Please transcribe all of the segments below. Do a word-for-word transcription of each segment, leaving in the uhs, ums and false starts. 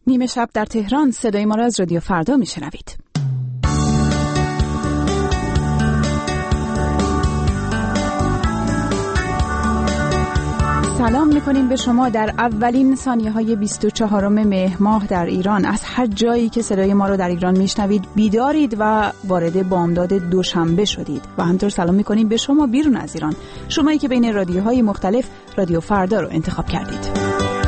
نیمه شب در تهران، صدای ما را از رادیو فردا میشنوید. سلام میکنیم به شما در اولین ثانیه های بیست و چهارم مهر ماه در ایران. از هر جایی که صدای ما رو در ایران میشنوید بیدارید و وارد بامداد دوشنبه شدید و همطور سلام میکنیم به شما بیرون از ایران، شمایی که بین رادیوهای مختلف رادیو فردا رو انتخاب کردید.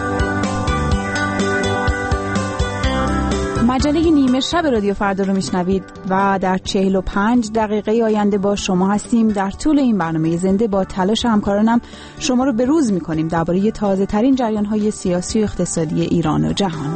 مجله نیمه شب رادیو فردا رو میشنوید و در چهل و پنج دقیقه آینده با شما هستیم. در طول این برنامه زنده با تلاش همکارانم شما رو به روز میکنیم درباره تازه ترین جریان های سیاسی و اقتصادی ایران و جهان.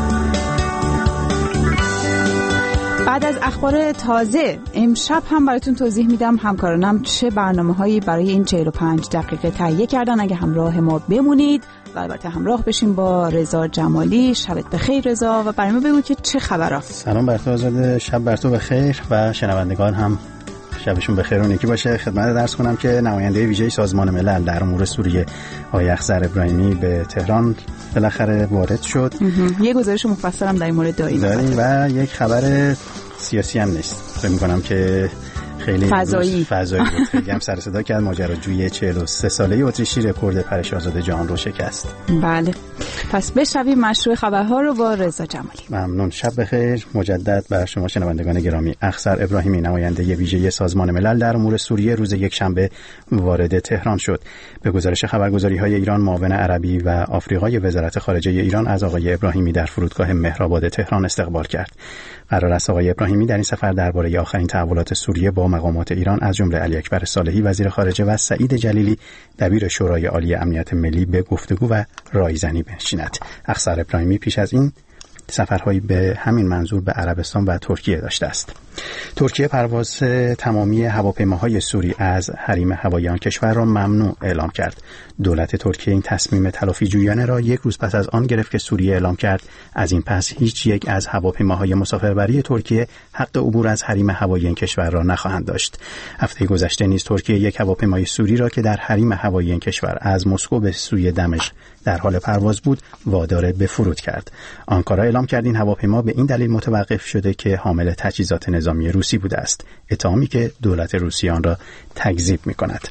بعد از اخبار تازه امشب هم براتون توضیح میدم همکارانم چه برنامه‌هایی برای این چهل و پنج دقیقه تهیه کردن. اگه همراه ما بمونید و البته همراه بشیم با رضا جمالی. شبت بخیر رضا، و برای ما بگو که چه خبره. سلام بر تو آزاده، شب بر تو بخیر و شنوندگان هم شبشون بخیر و نیکی باشه. خدمت درس کنم که نماینده ویژه سازمان ملل در امور سوریه آقای اخضر ابراهیمی به تهران بالاخره وارد شد. یه گزارش مفصلم در این مورد داریم و یک خبر سیاسی هم نیست، فکر می‌کنم که خیلی فضایی فضایی بود. خیلی هم سر صدا کرد. ماجراجویی چهل و سه ساله اتریشی رکورد پرش آزاد جهان رو شکست. بله، پس بشنویم مشروع خبرها رو با رضا جمالی. ممنون. شب بخیر مجدد بر شما شنوندگان گرامی. اخضر ابراهیمی نماینده ویژه سازمان ملل در امور سوریه روز یکشنبه وارد تهران شد. به گزارش خبرگزاری‌های ایران، معاون عربی و آفریقای وزارت خارجه ایران از آقای ابراهیمی در فرودگاه مهرآباد تهران استقبال کرد. قرار است آقای ابراهیمی در این سفر درباره آخرین تحولات سوریه با مقامات ایران از جمله علی اکبر صالحی وزیر خارجه و سعید جلیلی دبیر شورای عالی امنیت ملی به گفتگو و رایزنی بنشیند. اخضر ابراهیمی پیش از این سفرهایی به همین منظور به عربستان و ترکیه داشته است. ترکیه پرواز تمامی هواپیماهای سوری از حریم هوایی آن کشور را ممنوع اعلام کرد. دولت ترکیه این تصمیم تلافی جویانه را یک روز پس از آن گرفت که سوریه اعلام کرد از این پس هیچ یک از هواپیماهای مسافربری ترکیه حق عبور از حریم هوایی این کشور را نخواهند داشت. هفته گذشته نیز ترکیه یک هواپیمای سوری را که در حریم هوایی این کشور از مسکو به سوی دمشق در حال پرواز بود وادار به فرود کرد. آنکارا اعلام کرد این هواپیما به این دلیل متوقف شده که حامل تجهیزات نظامی روسی بوده است، اتهامی که دولت روسیه آن را تکذیب می‌کند.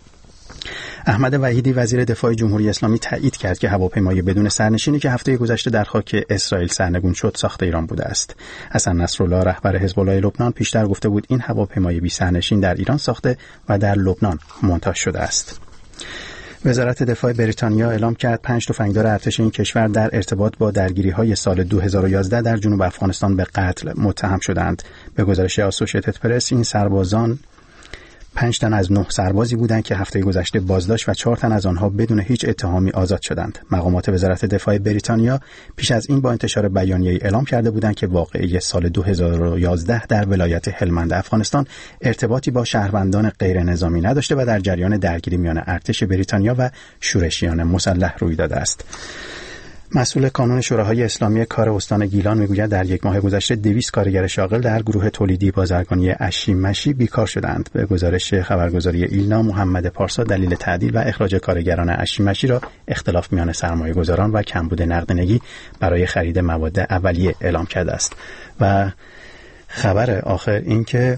احمد وحیدی وزیر دفاع جمهوری اسلامی تایید کرد که هواپیمای بدون سرنشینی که هفته گذشته در خاک اسرائیل سرنگون شد ساخت ایران بوده است. حسن نصرالله رهبر حزب الله لبنان پیشتر گفته بود این هواپیمای بی سرنشین در ایران ساخته و در لبنان مونتاژ شده است. وزارت دفاع بریتانیا اعلام کرد پنج تفنگدار ارتش این کشور در ارتباط با درگیری‌های سال دو هزار و یازده در جنوب افغانستان به قتل متهم شدند. به گزارش آسوشیتد پرس این سربازان پنج تن از نه سربازی بودند که هفته گذشته بازداشت و چهار تن از آنها بدون هیچ اتهامی آزاد شدند. مقامات وزارت دفاع بریتانیا پیش از این با انتشار بیانیه‌ای اعلام کرده بودند که واقعه سال دو هزار و یازده در ولایت هلمند افغانستان ارتباطی با شهروندان غیر نظامی نداشته و در جریان درگیری میان ارتش بریتانیا و شورشیان مسلح روی داده است. مسئول کانون شوراهای اسلامی کار استان گیلان میگوید در یک ماه گذشته دویست کارگر شاغل در گروه تولیدی بازرگانی اشی مشی بیکار شدند. به گزارش خبرگزاری ایلنا، محمد پارسا دلیل تعدیل و اخراج کارگران اشی مشی را اختلاف میان سرمایه‌گذاران و کمبود نقدینگی برای خرید مواد اولیه اعلام کرده است. و خبر آخر این که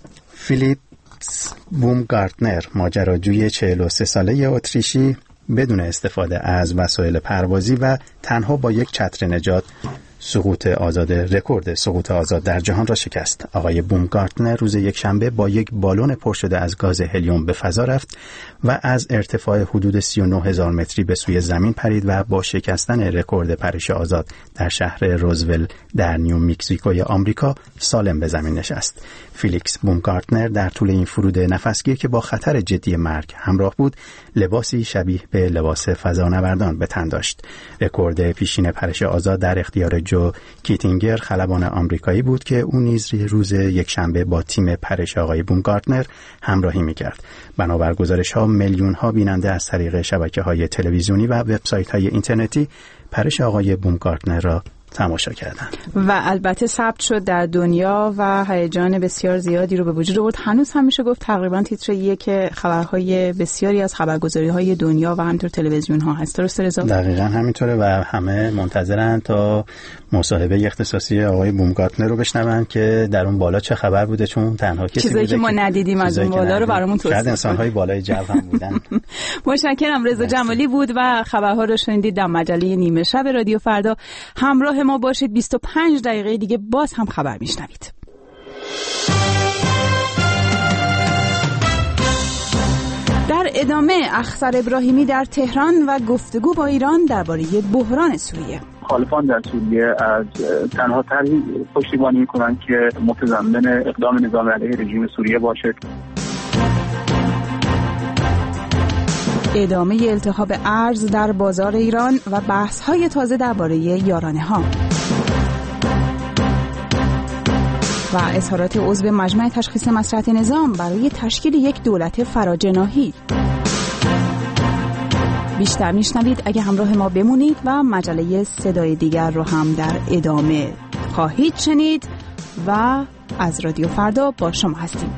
فیلیپس بومگارتنر ماجراجوی چهل و سه ساله اتریشی بدون استفاده از وسایل پروازی و تنها با یک چتر نجات سقوط آزاد رکورد سقوط آزاد در جهان را شکست. آقای بومگارتنر روز یکشنبه با یک بالون پر شده از گاز هلیوم به فضا رفت و از ارتفاع حدود سی و نه هزار متری به سوی زمین پرید و با شکستن رکورد پرش آزاد در شهر روزول در نیو مکزیکوی آمریکا سالم به زمین نشست. فیلیکس بومگارتنر در طول این فرود نفسگیر که با خطر جدی مرگ همراه بود، لباسی شبیه به لباس فضانوردان به تن داشت. رکورد پیشین پرش آزاد در اختیار جو کیتینگر خلبان آمریکایی بود که او نیز روز یکشنبه با تیم پرش آقای بومگارتنر همراهی می‌کرد. بنابر گزارش‌ها میلیون‌ها بیننده از طریق شبکه‌های تلویزیونی و وبسایت‌های اینترنتی پرش آقای بومگارتنر را تماشا کردن و البته ثبت شد در دنیا و هیجان بسیار زیادی رو به وجود آورد. هنوز هم میشه گفت تقریبا تیتر یک خبرهای بسیاری از خبرگزاری‌های دنیا و همینطور تلویزیون ها هست. درسته رضا؟ دقیقاً همینطوره و همه منتظرن تا مصاحبه اختصاصی آقای بومگارتنر رو بشنون که در اون بالا چه خبر بوده، چون تنها کسی چیزایی که ما ندیدیم از اون بالا رو برامون توضیح شاید انسان‌های بالای جو هم بودن. متشکرم. رضا جمالی بود و خبرها رو شنیدید در مجله نیمه شب رادیو فردا. همراه ما باشید. بیست و پنج دقیقه دیگه باز هم خبر میشنوید. در ادامه اخسر ابراهیمی در تهران و گفتگو با ایران درباره بحران سوریه. مخالفان در سوریه از تنها طرحی پشتیبانی میکنند که متضمن اقدام نظام علیه رژیم سوریه باشد. ادامه التهاب ارز در بازار ایران و بحث‌های تازه درباره یارانه‌ها و اظهارات عضو مجمع تشخیص مصلحت نظام برای تشکیل یک دولت فراجناحی. بیشتر میشنوید اگه همراه ما بمونید و مجله صدای دیگر رو هم در ادامه خواهید شنید و از رادیو فردا با شما هستیم.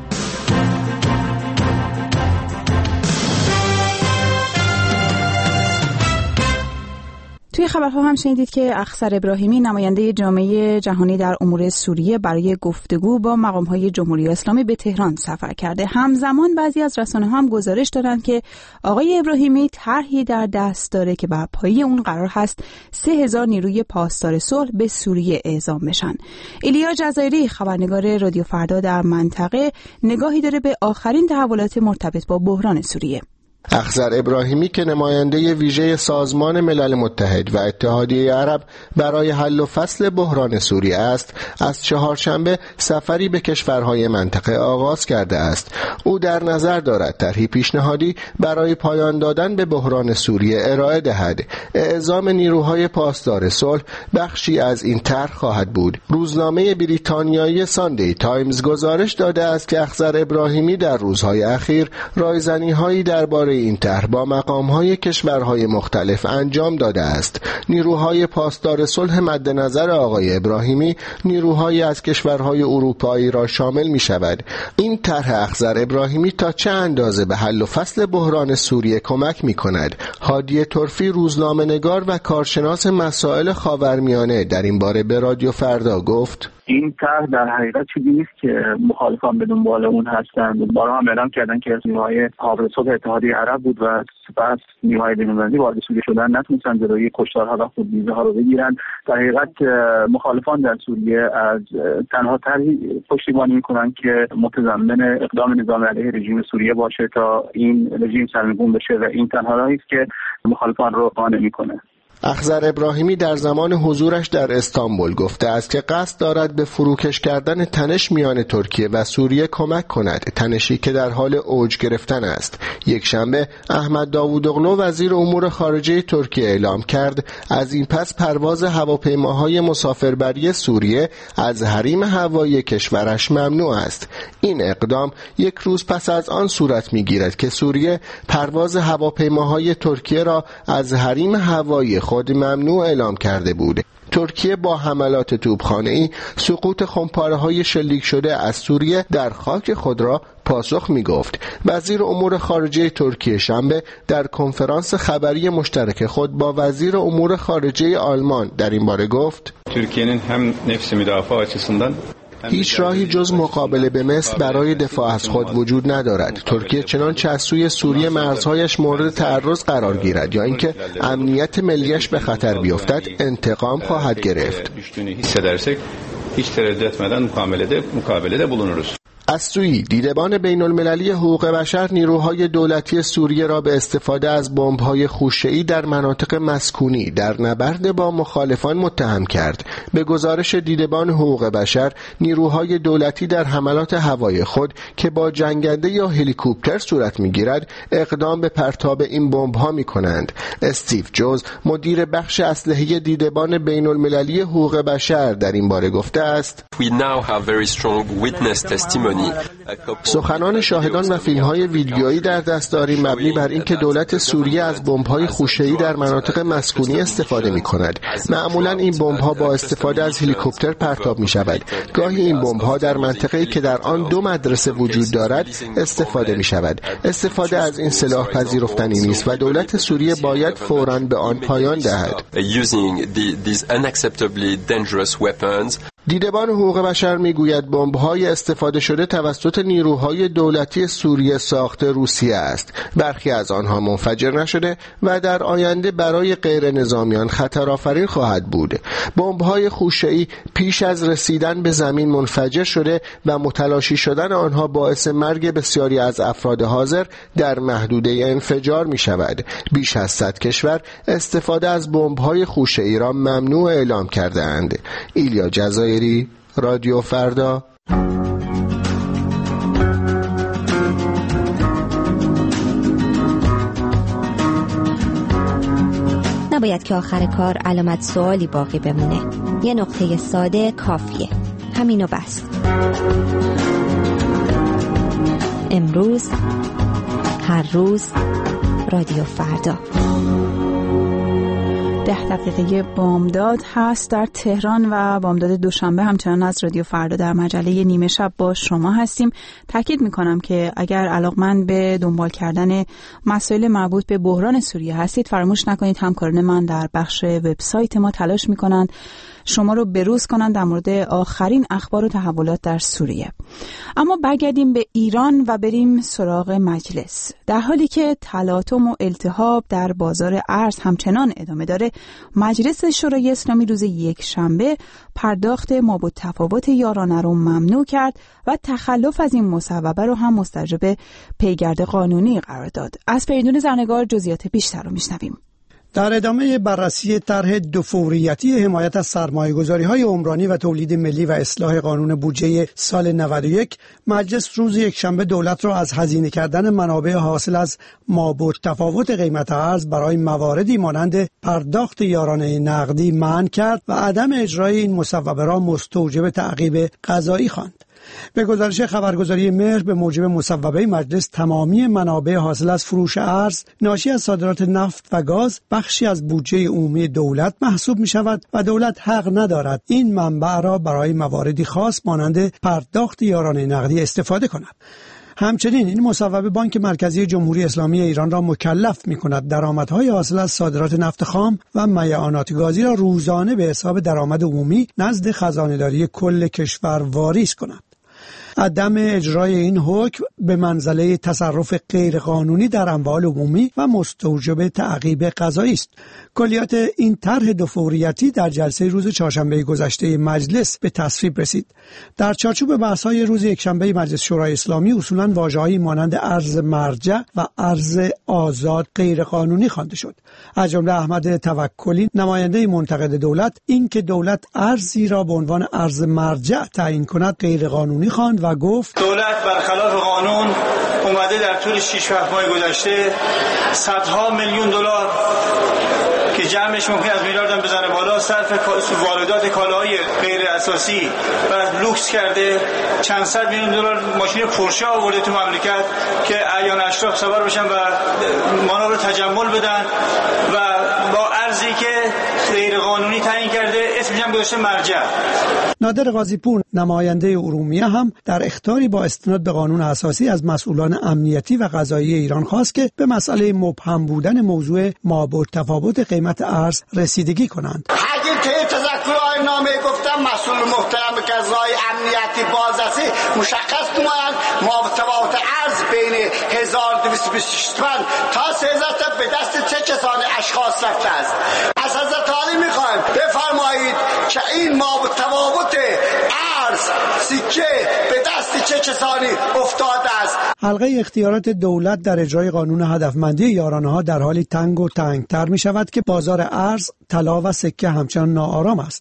توی خبرها هم شنیدید که اخسر ابراهیمی نماینده جامعه جهانی در امور سوریه برای گفتگو با مقام‌های جمهوری اسلامی به تهران سفر کرده. همزمان بعضی از رسانه‌ها هم گزارش دارند که آقای ابراهیمی طرحی در دست داره که بر پایه اون قرار هست سه هزار نیروی پاسدار صلح به سوریه اعزام بشن. ایلیا جزایری خبرنگار رادیو فردا در منطقه نگاهی داره به آخرین تحولات مرتبط با بحران سوریه. اخسر ابراهیمی که نماینده ویژه سازمان ملل متحد و اتحادیه عرب برای حل و فصل بحران سوریه است، از چهارشنبه سفری به کشورهای منطقه آغاز کرده است. او در نظر دارد طرحی پیشنهادی برای پایان دادن به بحران سوریه ارائه دهد. اعزام نیروهای پاسدار صلح بخشی از این طرح خواهد بود. روزنامه بریتانیایی ساندی تایمز گزارش داده است که اخسر ابراهیمی در روزهای اخیر رایزنی‌هایی درباره این طرح با مقام‌های کشورهای مختلف انجام داده است. نیروهای پاسدار صلح مد نظر آقای ابراهیمی نیروهای از کشورهای اروپایی را شامل می شود. این طرح اخسر ابراهیمی تا چه اندازه به حل و فصل بحران سوریه کمک می کند؟ هادی طرفی روزنامه‌نگار و کارشناس مسائل خاورمیانه در این باره به رادیو فردا گفت: این طرح در حقیقت چیزی نیست که مخالفان به دنبال اون هستند. بارها هم اعلام کردن که نیروهای حافظ صلح اتحادیه عرب بود و سپس نیروهای بین‌المللی وارد سوریه شدن، نتونستن جلوی کشتارها و خودگیری‌ها رو بگیرن. در حقیقت مخالفان در سوریه از تنها طرحی پشتیبانی میکنن که متضمن اقدام نظام علیه رژیم سوریه باشه تا این رژیم سرنگون بشه و این تنها راهی است که مخالفان رو قانع میکنه. اخسر ابراهیمی در زمان حضورش در استانبول گفته است که قصد دارد به فروکش کردن تنش میان ترکیه و سوریه کمک کند، تنشی که در حال اوج گرفتن است. یک شنبه احمد داوودوغلو وزیر امور خارجه ترکیه اعلام کرد از این پس پرواز هواپیماهای مسافربری سوریه از حریم هوایی کشورش ممنوع است. این اقدام یک روز پس از آن صورت می‌گیرد که سوریه پرواز هواپیماهای ترکیه را از حریم هوایی خود ممنوع اعلام کرده بود. ترکیه با حملات توپخانه‌ای سقوط خمپاره‌های شلیک شده از سوریه در خاک خود را پاسخ می گفت. وزیر امور خارجه ترکیه شنبه در کنفرانس خبری مشترک خود با وزیر امور خارجه آلمان در این باره گفت: ترکیه'nin hem nefsi müdafaa açısından هیچ راهی جز مقابله به مصر برای دفاع از خود وجود ندارد. ترکیه چنانچه از سوی سوریه مرزهایش مورد تعرض قرار گیرد یا اینکه امنیت ملیش به خطر بیفتد انتقام خواهد گرفت. hiç tereddüt etmeden mukavelede mukabelede bulunuruz. از سوی دیدبان بین المللی حقوق بشر نیروهای دولتی سوریه را به استفاده از بمب‌های خوشه‌ای در مناطق مسکونی در نبرد با مخالفان متهم کرد. به گزارش دیدبان حقوق بشر، نیروهای دولتی در حملات هوایی خود که با جنگنده یا هلیکوپتر صورت می‌گیرد، اقدام به پرتاب این بمب‌ها می‌کنند. استیو جوز، مدیر بخش اسلحه دیدبان بین المللی حقوق بشر در این باره گفته است: We now have very strong witness testimony سخنان شاهدان و فیلم‌های ویدیویی در دست داریم مبنی بر اینکه دولت سوریه از بمب‌های خوشه‌ای در مناطق مسکونی استفاده می‌کند. معمولاً این بمب‌ها با استفاده از هلیکوپتر پرتاب می‌شود. گاهی این بمب‌ها در منطقه‌ای که در آن دو مدرسه وجود دارد استفاده می‌شود. استفاده از این سلاح پذیرفتنی نیست و دولت سوریه باید فوراً به آن پایان دهد. دیدبان حقوق بشر میگوید بمب‌های استفاده شده توسط نیروهای دولتی سوریه ساخته روسیه است. برخی از آنها منفجر نشده و در آینده برای غیر نظامیان خطرآفرین خواهد بود. بمب‌های خوشه‌ای پیش از رسیدن به زمین منفجر شده و متلاشی شدن آنها باعث مرگ بسیاری از افراد حاضر در محدوده انفجار می‌شود. بیش از صد کشور استفاده از بمب‌های خوشه‌ای را ممنوع اعلام کرده‌اند. ایلیا جزایری، رادیو فردا. نباید که آخر کار علامت سوالی باقی بمونه. یه نقطه ساده کافیه. همینو بس. امروز، هر روز، رادیو فردا. ده دقیقه بامداد هست در تهران و بامداد دوشنبه همچنان از رادیو فردا در مجله نیمه شب با شما هستیم. تاکید میکنم که اگر علاقمند به دنبال کردن مسائل مربوط به بحران سوریه هستید فراموش نکنید همکاران من در بخش وبسایت ما تلاش میکنند شما رو بروز کنند در مورد آخرین اخبار و تحولات در سوریه. اما برگردیم به ایران و بریم سراغ مجلس. در حالی که تلاطم و التهاب در بازار ارز همچنان ادامه داره، مجلس شورای اسلامی روز یک شنبه پرداخت مابالتفاوت یارانه رو ممنوع کرد و تخلف از این مصوبه رو هم مستوجب پیگرد قانونی قرار داد. از فریدون زرنگار جزئیات بیشتر رو میشنویم. در ادامه بررسی طرح دو فوریتی حمایت از سرمایه‌گذاری‌های عمرانی و تولید ملی و اصلاح قانون بودجه سال نود و یک، مجلس روز یکشنبه دولت را از هزینه کردن منابع حاصل از مابالتفاوت قیمت ارز برای مواردی مانند پرداخت یارانه نقدی منع کرد و عدم اجرای این مصوبه را مستوجب تعقیب قضایی خواند. به گزارش خبرگزاری مهر به موجب مصوبه مجلس تمامی منابع حاصل از فروش ارز ناشی از صادرات نفت و گاز بخشی از بودجه عمومی دولت محسوب می شود و دولت حق ندارد این منبع را برای مواردی خاص مانند پرداخت یارانه نقدی استفاده کند. همچنین این مصوبه بانک مرکزی جمهوری اسلامی ایران را مکلف می کند درآمدهای حاصل از صادرات نفت خام و میعانات گازی را روزانه به حساب درآمد عمومی نزد خزانه‌داری کل کشور واریز کند. عدم اجرای این حکم به منزله تصرف غیرقانونی در اموال عمومی و مستوجب تعقیب قضایی است. کلیات این طرح دو فوریتی در جلسه روز چهارشنبه گذشته مجلس به تصویب رسید. در چارچوب بحث‌های روز یکشنبه مجلس شورای اسلامی اصولاً واژه‌هایی مانند ارز مرجع و ارز آزاد غیرقانونی خوانده شد. از جمله احمد توکلی نماینده منتقد دولت این که دولت ارزی را به عنوان ارز مرجع تعیین کند غیرقانونی خواند و گفت دولت برخلاف قانون اومده در طول شش هفت ماه گذشته صدها میلیون دلار که جمعش ممکن از میلیارد هم بزنه بالا صرف واردات کالاهای غیر اساسی و لوکس کرده. چند صد میلیون دلار ماشین پورشه آورده تو مملکت که اعیان اشراف سوار بشن و مانا رو تجمل بدن و با ارزی که غیر قانونی تعیین کرده اسمش هم گذاشته مرجع. نادر قاضی پور نماینده ارومیه هم در اخطاری با استناد به قانون اساسی از مسئولان امنیتی و قضایی ایران خواست که به مسئله مبهم بودن موضوع مابالتفاوت قیمت ارز رسیدگی کنند. اگر که تذکر آیین‌نامه گفتم مسئول محترم که از راه امنیتی باز است مشخص نمایند مابالتفاوت ارز بین هزار و دویست و بیست و شش تومان تا سه هزار تومان به دست چه کسان اشخاص رفته است. از حضرت عالی می‌خوایم بفرمایید که این مابالتفاوت ارز سکه به دست چه کسانی افتاده است. حلقه اختیارات دولت در اجرای قانون هدفمندی یارانه‌ها در حالی تنگ و تنگتر می‌شود که بازار ارز، طلا و سکه همچنان ناآرام است.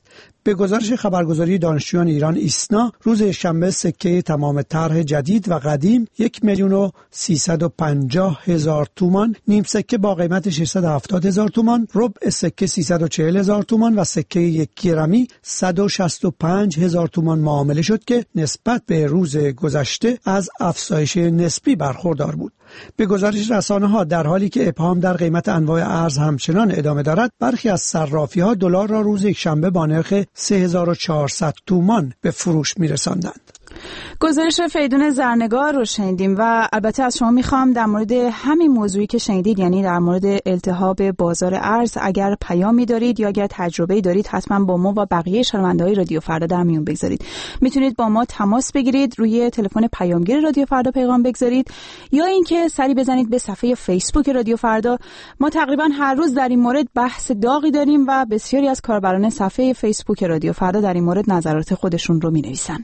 به گزارش خبرگزاری دانشجویان ایران ایسنا، روز یکشنبه سکه تمام طرح جدید و قدیم یک میلیون و سیصد و پنجاه هزار تومان، نیم سکه با قیمت ششصد و هفتاد هزار تومان، ربع سکه سیصد و چهل هزار تومان و سکه یک گرمی صد و شصت و پنج هزار تومان معامله شد که نسبت به روز گذشته از افزایش نسبی برخوردار بود. به گزارش رسانه‌ها، در حالی که ابهام در قیمت انواع ارز همچنان ادامه دارد، برخی از صرافی‌ها دلار را روز یکشنبه با نرخ سه هزار و چهارصد تومان به فروش می‌رساندند. گزارش فریدون زرنگار رو شنیدیم و البته از شما میخوام در مورد همین موضوعی که شنیدید، یعنی در مورد التهاب بازار ارز، اگر پیامی دارید یا اگر تجربه‌ای دارید حتما با ما و بقیه شنونده‌های رادیو فردا در میون بگذارید. میتونید با ما تماس بگیرید، روی تلفن پیامگیر رادیو فردا پیغام بگذارید یا اینکه سری بزنید به صفحه فیسبوک رادیو فردا. ما تقریبا هر روز در این مورد بحث داغی داریم و بسیاری از کاربران صفحه فیسبوک رادیو فردا در این مورد نظرات خودشون رو می‌نویسن.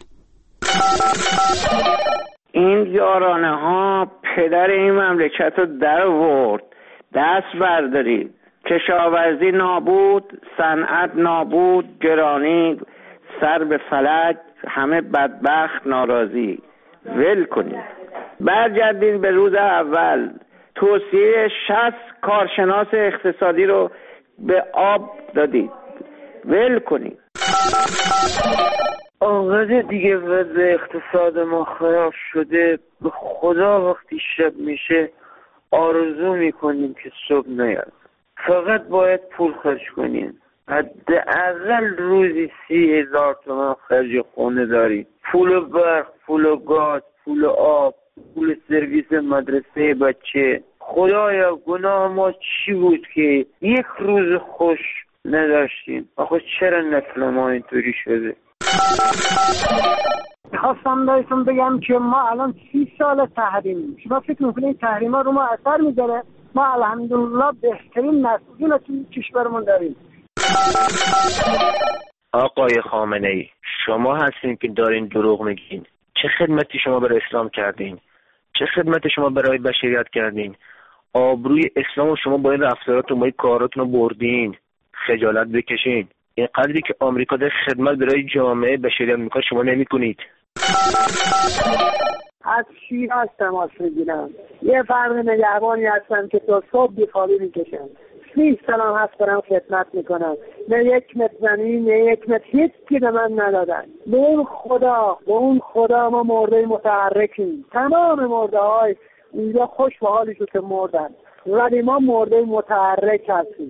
این یارانه ها پدر این مملکت رو در آورد. دست بردارید. کشاورزی نابود، صنعت نابود، گرانی سر به فلک، همه بدبخت ناراضی. ول کنید. برگردید به روز اول. توصیه شصت کارشناس اقتصادی رو به آب دادید. ول کنید. آنقدر دیگه وضع اقتصاد ما خراب شده، به خدا وقتی شب میشه آرزو میکنیم که صبح نیاد. فقط باید پول خرج کنیم. حداقل روزی سی هزار تومان خرج خونه داریم. پول برق، پول گاز، پول آب، پول سرویس مدرسه بچه. خدایا گناه ما چی بود که یک روز خوش نداشتیم؟ آخه چرا نسل ما اینطوری شده؟ خواستم بهتون بگم که ما الان سی سال تحریم، شما فکر میکنید تحریم ها رو ما اثر میذاره؟ ما الحمدلله بهترین مسئولین رو توی کشورمون داریم. آقای خامنه ای، شما هستین که دارین دروغ میگین. چه خدمتی شما برای اسلام کردین؟ چه خدمتی شما برای بشریت کردین؟ آبروی اسلام و شما باید رفتاراتون باید کاراتون رو بردین. خجالت بکشین. این قدری که آمریکا در خدمت برای جامعه بشریت میکنه شما نمیکنید. از شیراز تماس میگیرم. یه فرد نگهبانی هستم که تا صبح بیخوابی میکشم. سی سلام هست دارم خدمت میکنم. نه یک متر زمین، نه یک متر هیچ کی به من ندادن. به اون خدا، به اون خدا ما مرده متحرکیم. تمام مرده های اینجا خوش به حالشون که مردن، ولی ما مرده متحرک هستیم.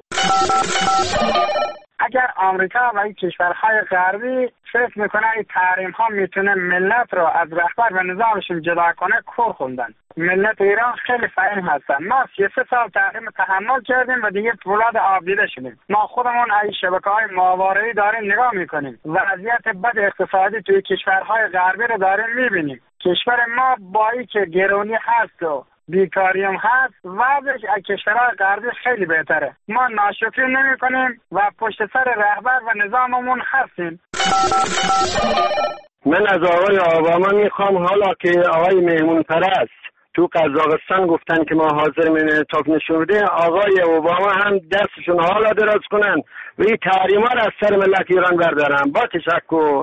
اگر آمریکا و این کشورهای غربی فکر میکنه این تحریم ها میتونه ملت رو از رهبر و نظامشون جدا کنه، کور خوندن. ملت ایران خیلی فعال هستن. ما سی و سه سال تحریم تحمل کردیم و دیگه فولاد آبدیده شدیم. ما خودمون این شبکه های ماهواره‌ای داریم نگاه میکنیم. وضعیت بد اقتصادی توی کشورهای غربی رو داریم میبینیم. کشور ما با این که گرونی هست و بیکاری هم هست، وضعش از کشورهای غربی خیلی بهتره. ما ناشکری نمی کنیم و پشت سر رهبر و نظاممون هستیم. من از آقای اوباما میخوام، حالا که آقای مهمون پرست تو قزاقستان گفتن که ما حاضر من انعطاف نشون بده، آقای اوباما هم دستشون حالا دراز کنن و این تحریما رو از سر ملت ایران بردارن. با تشکر.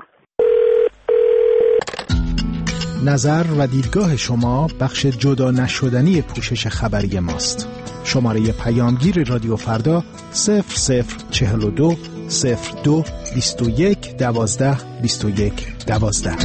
نظر و دیدگاه شما بخش جدا نشدنی پوشش خبری ماست. شماره پیامگیر رادیو فردا صفر صفر چهل و دو صفر دو بیست و یک دوازده بیست و یک دوازده.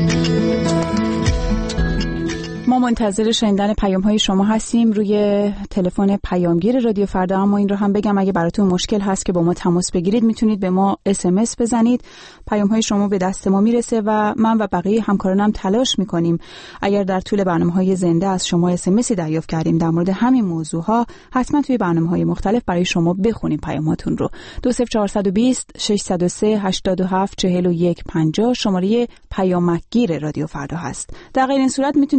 ما منتظر شنیدن پیام های شما هستیم روی تلفن پیامگیر رادیو فردا. اما این رو هم بگم اگه براتون مشکل هست که با ما تماس بگیرید، میتونید به ما اس ام اس بزنید. پیام های شما به دست ما میرسه و من و بقیه همکارانم تلاش میکنیم اگر در طول برنامه‌های زنده از شما اس ام اسی دریافت کردیم در مورد همین موضوع ها، حتما توی برنامه‌های مختلف برای شما بخونیم پیاماتون رو. دو صفر چهار دو صفر شش صفر سه هشت هفت چهل و یک پنجاه شماره پیامگیر رادیو فردا هست. در غیر این صورت میتونید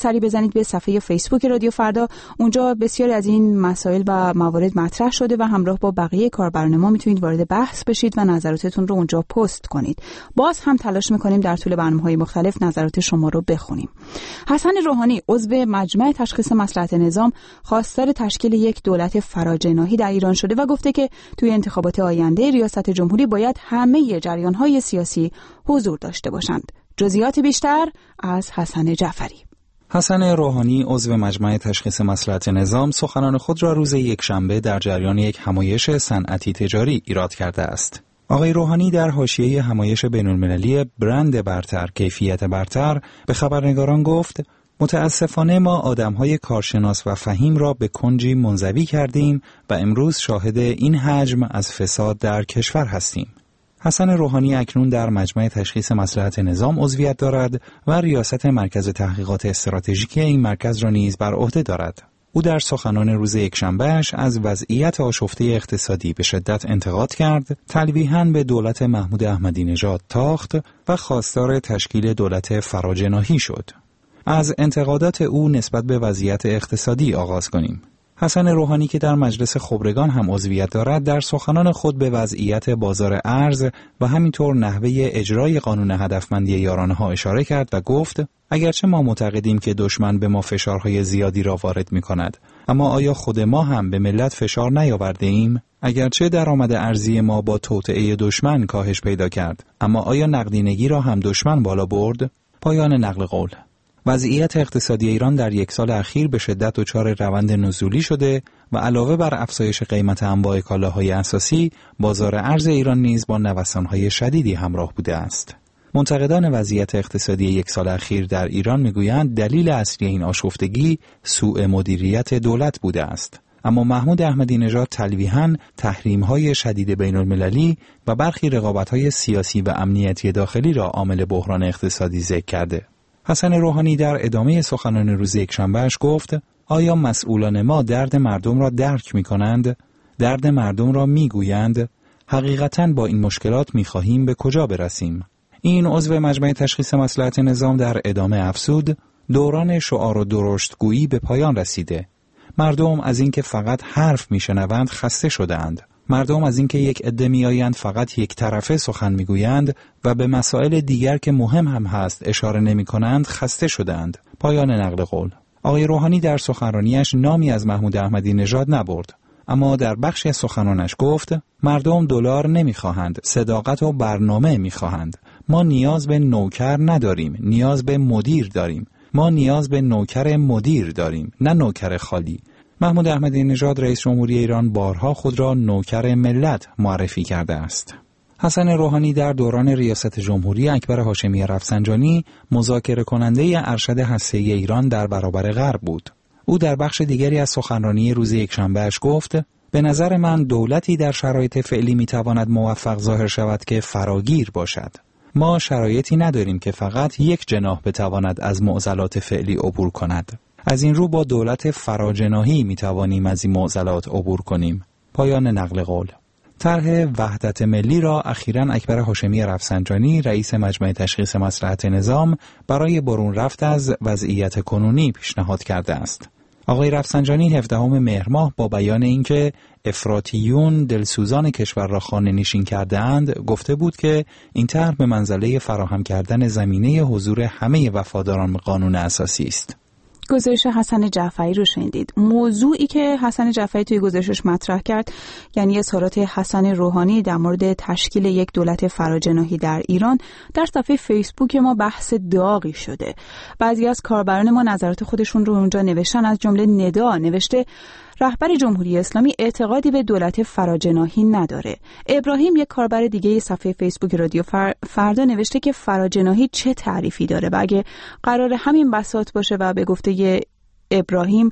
سری بزنید به صفحه فیسبوک رادیو فردا. اونجا بسیاری از این مسائل و موارد مطرح شده و همراه با بقیه کاربران ما میتونید وارد بحث بشید و نظراتتون رو اونجا پست کنید. باز هم تلاش میکنیم در طول برنامه‌های مختلف نظرات شما رو بخونیم. حسن روحانی عضو مجمع تشخیص مصلحت نظام خواستار تشکیل یک دولت فراجناحی در ایران شده و گفته که توی انتخابات آینده ریاست جمهوری باید همه جریان‌های سیاسی حضور داشته باشند. جزئیات بیشتر از حسن جعفری. حسن روحانی عضو مجمع تشخیص مصلحت نظام سخنان خود را روز یکشنبه در جریان یک همایش صنعتی تجاری ایراد کرده است. آقای روحانی در حاشیه همایش بین‌المللی برند برتر کیفیت برتر به خبرنگاران گفت: متاسفانه ما آدم‌های کارشناس و فهیم را به کنجی منزوی کردیم و امروز شاهد این حجم از فساد در کشور هستیم. حسن روحانی اکنون در مجمع تشخیص مصلحت نظام عضویت دارد و ریاست مرکز تحقیقات استراتژیکی این مرکز را نیز بر عهده دارد. او در سخنان روز یکشنبه‌اش از وضعیت آشفته اقتصادی به شدت انتقاد کرد، تلویحاً به دولت محمود احمدی نژاد تاخت و خواستار تشکیل دولت فراجناحی شد. از انتقادات او نسبت به وضعیت اقتصادی آغاز کنیم. حسن روحانی که در مجلس خبرگان هم عضویت دارد در سخنان خود به وضعیت بازار ارز و همینطور نحوه اجرای قانون هدفمندی یارانه ها اشاره کرد و گفت: اگرچه ما معتقدیم که دشمن به ما فشارهای زیادی را وارد می کند، اما آیا خود ما هم به ملت فشار نیاورده ایم؟ اگرچه درآمد ارزی ما با توطئه دشمن کاهش پیدا کرد، اما آیا نقدینگی را هم دشمن بالا برد؟ پایان نقل قول. وضعیت اقتصادی ایران در یک سال اخیر به شدت دچار روند نزولی شده و علاوه بر افزایش قیمت انواع کالاهای اساسی، بازار ارز ایران نیز با نوسان‌های شدیدی همراه بوده است. منتقدان وضعیت اقتصادی یک سال اخیر در ایران میگویند دلیل اصلی این آشفتگی سوء مدیریت دولت بوده است. اما محمود احمدی نژاد تلویحاً تحریم‌های شدید بین‌المللی و برخی رقابت‌های سیاسی و امنیتی داخلی را عامل بحران اقتصادی ذکر کرده. حسن روحانی در ادامه سخنان روز یکشنبه‌اش گفت: آیا مسئولان ما درد مردم را درک می‌کنند؟ درد مردم را می‌گویند؟ حقیقتاً با این مشکلات می‌خواهیم به کجا برسیم؟ این عضو مجمع تشخیص مصلحت نظام در ادامه افزود: دوران شعار و درشتگویی به پایان رسیده. مردم از اینکه فقط حرف میشنوند خسته شده‌اند. مردم از اینکه یک عده میآیند فقط یک طرفه سخن میگویند و به مسائل دیگر که مهم هم هست اشاره نمی‌کنند خسته شده‌اند. پایان نقل قول. آقای روحانی در سخنرانیش نامی از محمود احمدی نژاد نبرد، اما در بخشی از سخنانش گفت: مردم دلار نمیخواهند، صداقت و برنامه میخواهند. ما نیاز به نوکر نداریم، نیاز به مدیر داریم. ما نیاز به نوکر مدیر داریم، نه نوکر خالی. محمود احمدی نژاد رئیس جمهوری ایران بارها خود را نوکر ملت معرفی کرده است. حسن روحانی در دوران ریاست جمهوری اکبر هاشمی رفسنجانی مذاکره کننده ارشد هسته‌ای ایران در برابر غرب بود. او در بخش دیگری از سخنرانی روز یکشنبه‌اش گفت: به نظر من دولتی در شرایط فعلی میتواند موفق ظاهر شود که فراگیر باشد. ما شرایطی نداریم که فقط یک جناح بتواند از معضلات فعلی عبور کند. از این رو با دولت فراجناحی میتوانیم از این معضلات عبور کنیم. پایان نقل قول. طرح وحدت ملی را اخیراً اکبر هاشمی رفسنجانی رئیس مجمع تشخیص مصلحت نظام برای برون رفت از وضعیت کنونی پیشنهاد کرده است. آقای رفسنجانی هفدهم مهر ماه با بیان اینکه افراطیون دلسوزان کشور را خانه نشین کرده اند گفته بود که این طرح به منزله فراهم کردن زمینه حضور همه وفاداران به قانون اساسی است. گزارش حسن جعفری رو شنیدید. موضوعی که حسن جعفری توی گزارشش مطرح کرد، یعنی اظهارات حسن روحانی در مورد تشکیل یک دولت فراجناحی در ایران، در صفحه فیسبوک ما بحث داغی شده. بعضی از کاربران ما نظرات خودشون رو اونجا نوشتن. از جمله ندا نوشته: رهبر جمهوری اسلامی اعتقادی به دولت فراجناحی نداره. ابراهیم، یک کاربر دیگه صفحه فیسبوک رادیو فردا، نوشته که فراجناحی چه تعریفی داره و اگه قرار همین بساط باشه و به گفته ابراهیم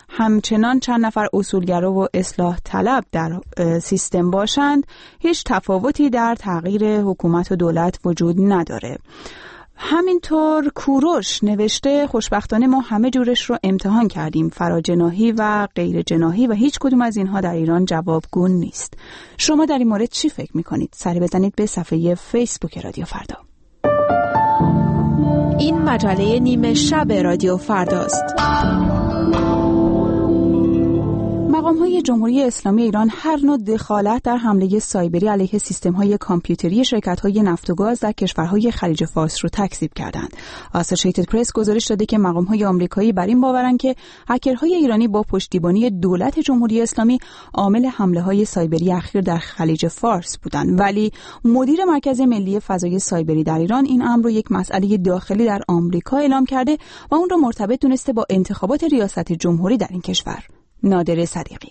همچنان چند نفر اصولگرا و اصلاح طلب در سیستم باشند، هیچ تفاوتی در تغییر حکومت و دولت وجود نداره. همینطور کوروش نوشته: خوشبختانه ما همه جورش رو امتحان کردیم، فراجناحی و غیر جناحی، و هیچ کدوم از اینها در ایران جوابگو نیست. شما در این مورد چی فکر میکنید؟ سری بزنید به صفحه فیسبوک رادیو فردا. این مجله نیمه شب رادیو فرداست. مقام‌های جمهوری اسلامی ایران هر نوع دخالت در حمله سایبری علیه سیستم‌های کامپیوتری شرکت‌های نفت و گاز در کشورهای خلیج فارس رو تکذیب کردند. آسوشیتد پرس گزارش داده که مقام‌های آمریکایی بر این باورند که هکرهای ایرانی با پشتیبانی دولت جمهوری اسلامی عامل حمله‌های سایبری اخیر در خلیج فارس بودند، ولی مدیر مرکز ملی فضای سایبری در ایران این امر رو یک مسئله داخلی در آمریکا اعلام کرده و اون رو مرتبط دونسته با انتخابات ریاست جمهوری در این کشور. نادر صدیقی.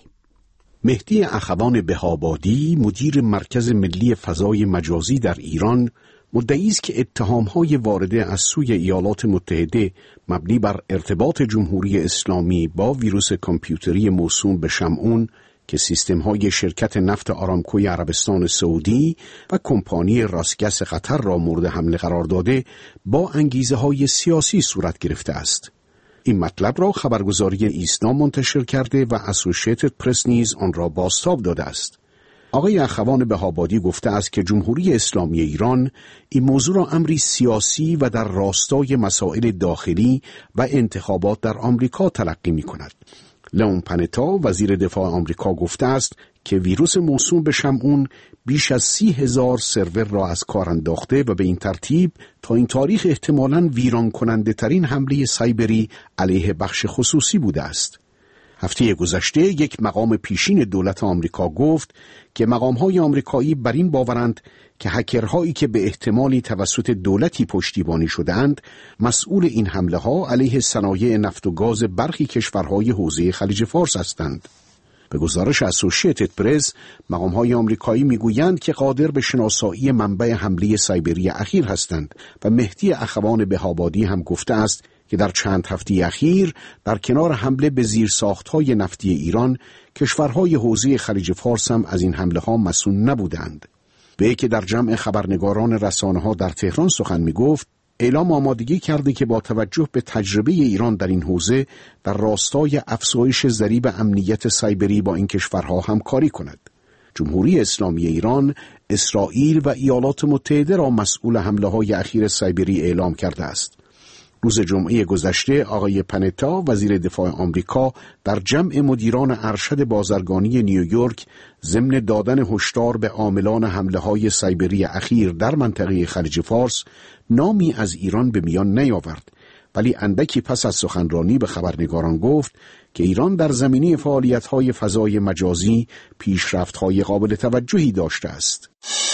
مهدی اخوان بهابادی مدیر مرکز ملی فضای مجازی در ایران مدعی است که اتهام‌های وارده از سوی ایالات متحده مبنی بر ارتباط جمهوری اسلامی با ویروس کامپیوتری موسوم به شمعون که سیستم‌های شرکت نفت آرامکوی عربستان سعودی و کمپانی راسگس قطر را مورد حمله قرار داده با انگیزه‌های سیاسی صورت گرفته است. این مطلب را خبرگزاری ایسنا منتشر کرده و اسوشیتد پرس نیز آن را بازتاب داده است. آقای اخوان بهابادی گفته است که جمهوری اسلامی ایران این موضوع را امری سیاسی و در راستای مسائل داخلی و انتخابات در آمریکا تلقی می کند. لئون پانتا وزیر دفاع آمریکا گفته است که ویروس موسوم به شمعون بیش از سی هزار سرور را از کار انداخته و به این ترتیب تا این تاریخ احتمالاً ویران کننده ترین حمله سایبری علیه بخش خصوصی بوده است. هفته گذشته یک مقام پیشین دولت آمریکا گفت که مقام‌های آمریکایی بر این باورند که هکرهایی که به احتمالی توسط دولتی پشتیبانی شده‌اند مسئول این حمله‌ها علیه صنایع نفت و گاز برخی کشورهای حوزه خلیج فارس هستند. به گزارش اسوشیتد پرس، مقام‌های آمریکایی میگویند که قادر به شناسایی منبع حمله سایبری اخیر هستند و مهدی اخوان بهابادی هم گفته است که در چند هفته اخیر در کنار حمله به زیرساخت‌های نفتی ایران، کشورهای حوزه خلیج فارس هم از این حمله‌ها مسئول نبودند. به که در جمع خبرنگاران رسانه‌ها در تهران سخن می‌گفت، اعلام آمادگی کرده که با توجه به تجربه ایران در این حوزه در راستای افزایش ضریب امنیت سایبری با این کشورها همکاری کند. جمهوری اسلامی ایران، اسرائیل و ایالات متحده را مسئول حمله‌های اخیر سایبری اعلام کرده است. روز جمعه گذشته آقای پانتا وزیر دفاع آمریکا در جمع مدیران ارشد بازرگانی نیویورک ضمن دادن هشدار به عاملان حمله‌های سایبری اخیر در منطقه خلیج فارس نامی از ایران به میان نیاورد، ولی اندکی پس از سخنرانی به خبرنگاران گفت که ایران در زمینه فعالیت‌های فضای مجازی پیشرفت‌های قابل توجهی داشته است.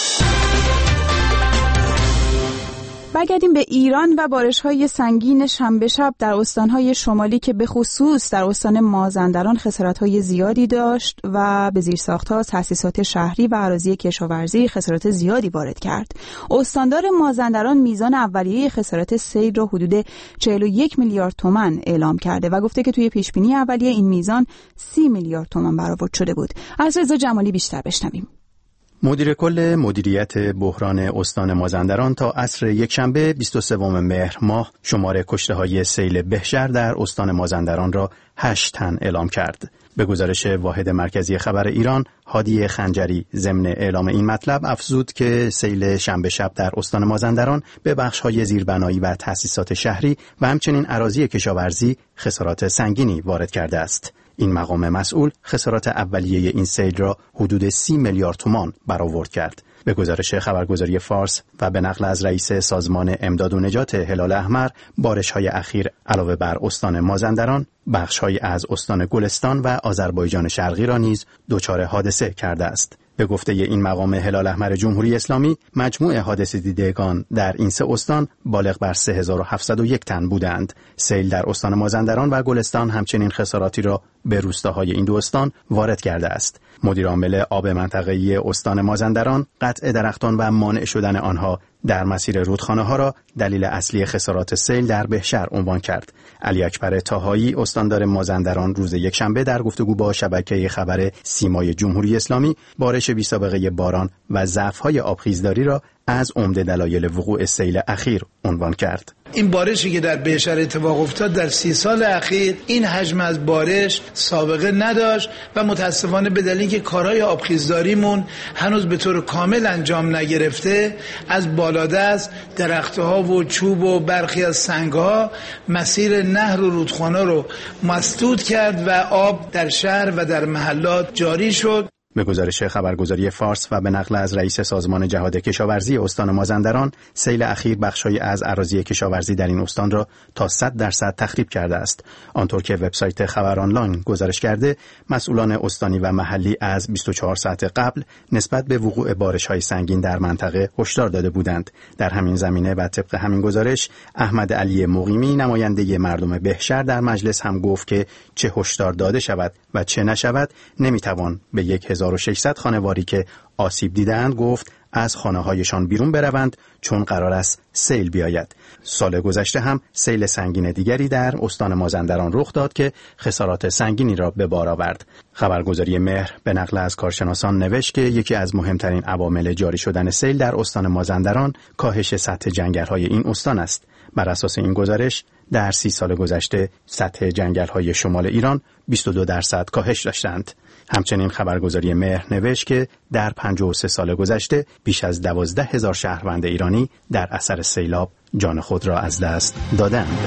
برگردیم به ایران و بارش‌های سنگین شنبه شب در استان‌های شمالی که به خصوص در استان مازندران خسارت‌های زیادی داشت و به زیرساخت‌ها، تأسیسات شهری و اراضی کشاورزی خسارت زیادی وارد کرد. استاندار مازندران میزان اولیه خسارت سیل را حدود چهل و یک میلیارد تومان اعلام کرده و گفته که توی پیشبینی اولیه این میزان سی میلیارد تومان برآورد شده بود. از رضا جمالی بیشتر بشنویم. مدیر کل مدیریت بحران استان مازندران تا عصر یکشنبه بیست و سوم مهر ماه شمار کشته‌های سیل بهشهر در استان مازندران را هشت تن اعلام کرد. به گزارش واحد مرکزی خبر ایران، هادی خنجری ضمن اعلام این مطلب افزود که سیل شنبه شب در استان مازندران به بخش‌های زیربنایی و تأسیسات شهری و همچنین اراضی کشاورزی خسارات سنگینی وارد کرده است. این مقام مسئول خسارات اولیه این سیل را حدود سی میلیارد تومان برآورد کرد. به گزارش خبرگزاری فارس و به نقل از رئیس سازمان امداد و نجات هلال احمر، بارش‌های اخیر علاوه بر استان مازندران، بخش‌هایی از استان گلستان و آذربایجان شرقی را نیز دچار حادثه کرده است. به گفته این مقام هلال احمر جمهوری اسلامی، مجموع حادثه دیدگان در این سه استان بالغ بر سه هزار و هفتصد و یک تن بودند. سیل در استان مازندران و گلستان همچنین خساراتی را به روستاهای این دو استان وارد کرده است. مدیر عامل آب منطقه‌ای استان مازندران قطع درختان و مانع شدن آنها در مسیر رودخانه‌ها را دلیل اصلی خسارات سیل در بهشهر عنوان کرد. علی اکبر طاهایی استاندار مازندران روز یکشنبه در گفتگو با شبکه خبر سیمای جمهوری اسلامی بارش بی‌سابقه باران و ضعف‌های آبخیزداری را از عمده دلایل وقوع سیل اخیر عنوان کرد. این بارشی که در بهشهر اتفاق افتاد در سی سال اخیر این حجم از بارش سابقه نداشت و متاسفانه به دلیل اینکه کارهای آبخیزداریمون هنوز به طور کامل انجام نگرفته، از بالادست درختها و چوب و برخی از سنگها مسیر نهر و رودخانه رو مسدود کرد و آب در شهر و در محلات جاری شد. به گزارش خبرگزاری فارس و به نقل از رئیس سازمان جهاد کشاورزی استان مازندران، سیل اخیر بخش‌هایی از اراضی کشاورزی در این استان را تا صد درصد تخریب کرده است. آنطور که وبسایت خبر آنلاین گزارش کرده، مسئولان استانی و محلی از بیست و چهار ساعت قبل نسبت به وقوع بارش‌های سنگین در منطقه هشدار داده بودند. در همین زمینه و طبق همین گزارش، احمد علی مقیمی نماینده مردم بهشهر در مجلس هم گفت که چه هشدار داده شود و چه نشود نمیتوان به هزار و ششصد خانواری که آسیب دیدند گفت از خانه‌هایشان بیرون بروند چون قرار است سیل بیاید. سال گذشته هم سیل سنگین دیگری در استان مازندران رخ داد که خسارات سنگینی را به بار آورد. خبرگزاری مهر به نقل از کارشناسان نوشت که یکی از مهمترین عوامل جاری شدن سیل در استان مازندران کاهش سطح جنگل‌های این استان است. بر اساس این گزارش در سی سال گذشته سطح جنگل‌های شمال ایران بیست و دو درصد کاهش داشتند. همچنین خبرگزاری مهر نوشت که در پنجاه و سه سال گذشته بیش از دوازده هزار شهروند ایرانی در اثر سیلاب جان خود را از دست دادند.